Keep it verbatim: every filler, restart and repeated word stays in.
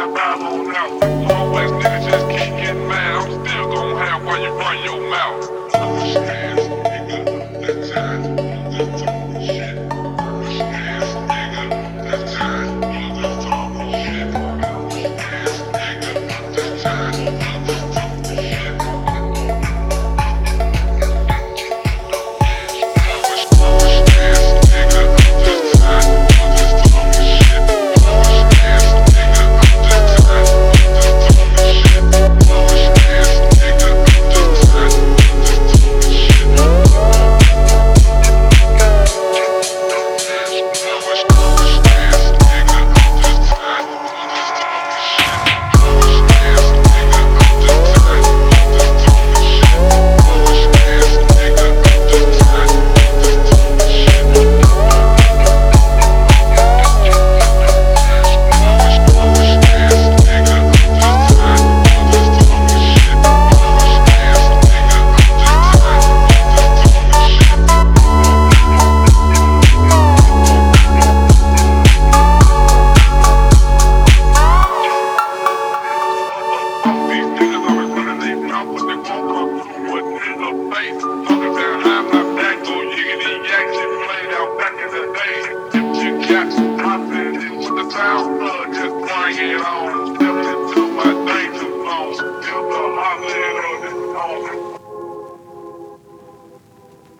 five five on out. Always niggas just keep getting mad. I'm still gon' have while you run your mouth. Understand, nigga, that time you just talking shit. Understand, nigga, that time you just talking shit. Understand, nigga, that time you just talking shit. Just bring it on.